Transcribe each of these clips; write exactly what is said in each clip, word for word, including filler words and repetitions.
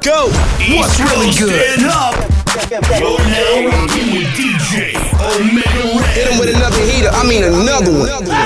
Go! What's really good? Stand up. You're now rocking with D J Omega Red. Hit him with another heater, I mean another one. Yeah.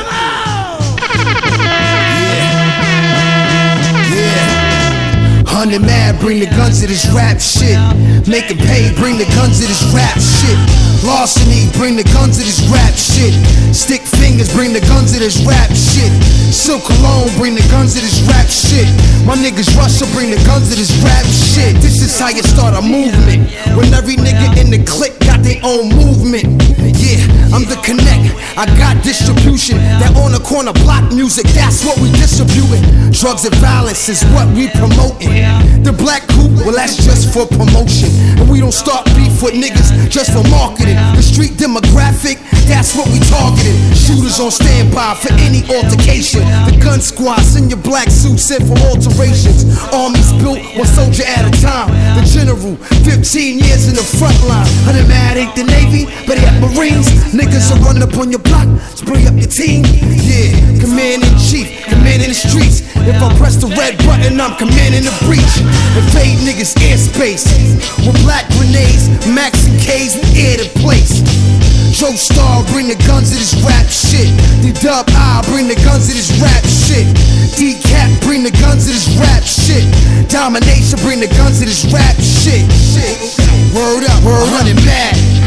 Yeah. Hundred mad, bring the guns to this rap shit. Make it pay, bring the guns to this rap shit. Larceny, bring the guns to this rap shit. Stick fingers, bring the guns to this rap shit. Silk cologne, bring the guns to this rap shit. My niggas Russia, bring the guns to this rap shit. This is how you start a movement. When every nigga in the clique got their own movement. Yeah, I'm the connect, I got distribution. That on the corner block music, that's what we distributing. Drugs and violence is what we promoting. The black coupe, well that's just for promotion. And we don't start beef with niggas just for marketing. The street demographic, that's what we targeting. Shooters on standby for any altercation. The gun squads in your black suits sent for alterations. Armies built one soldier at a time. The general, fifteen years in the front line. Hundred mad ain't the Navy, but they have Marines. Niggas will run up on your block, spray up your team. Yeah, command in chief, command in the streets. If I press the red button, I'm commanding the breach. Invade niggas airspace with black grenades, Max and K's, we air the place. Joe Star, bring the guns to this rap shit. D-Dub I, bring the guns to this rap shit. D-Cap, bring the guns to this rap shit. Domination, bring the guns to this rap shit. Shit. Word up, word up, mad.